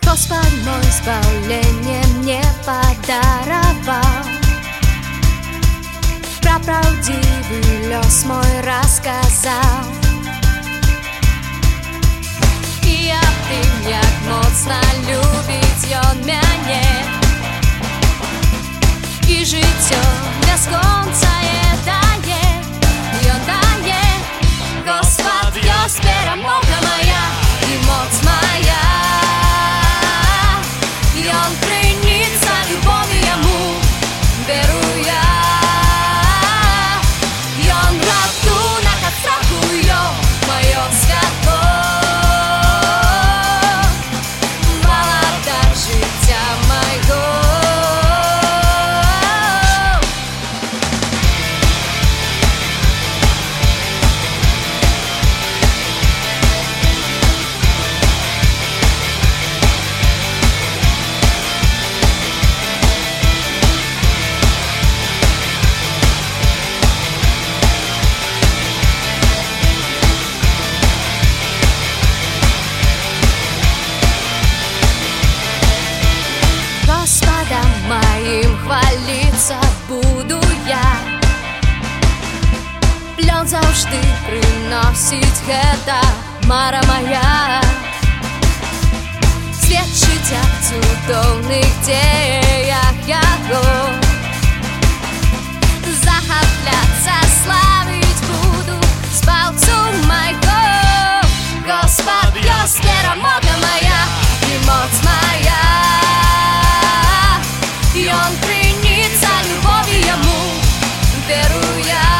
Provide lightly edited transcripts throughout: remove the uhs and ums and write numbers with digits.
Господь мой избавление мне подаровал, про правдивый лёс мой рассказал. І я тим, як моцно любить ён мяне, і жыццё бясконцае дае, ён дае. Господ ёсць перамога моя і моц моя, ён крыніца любові яму беру я. Ён ратунак ад страху, ён маё святло, валадар жыцця майго. Господом моим хвалиться буду я, плён заўжды прыносіць гэта мара моя, сведчыць аб цудоўных дзеях яго, захапляцца славіць буду спаўцу майго. Господ ёсць перамога моя і моц моя, ён крыніца любові яму беру я.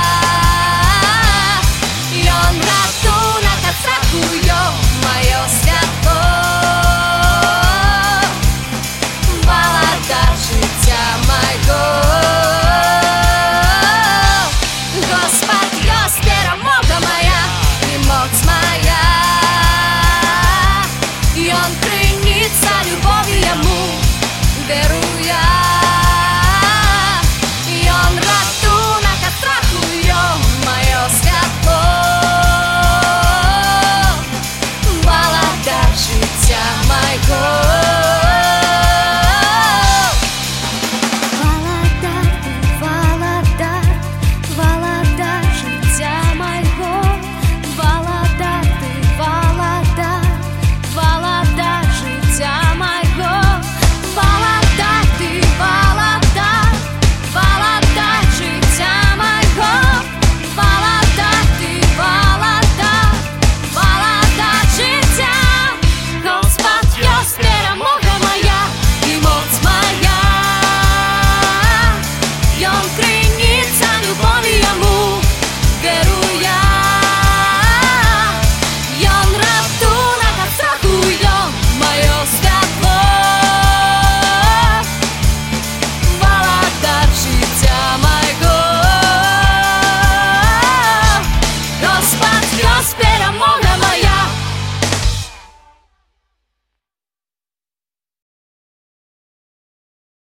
Ён ратунак ад страху, ён маё святло, валадар жыцця майго. Господ ёсць перамога моя і моц моя, ён крыніца любові яму беру я.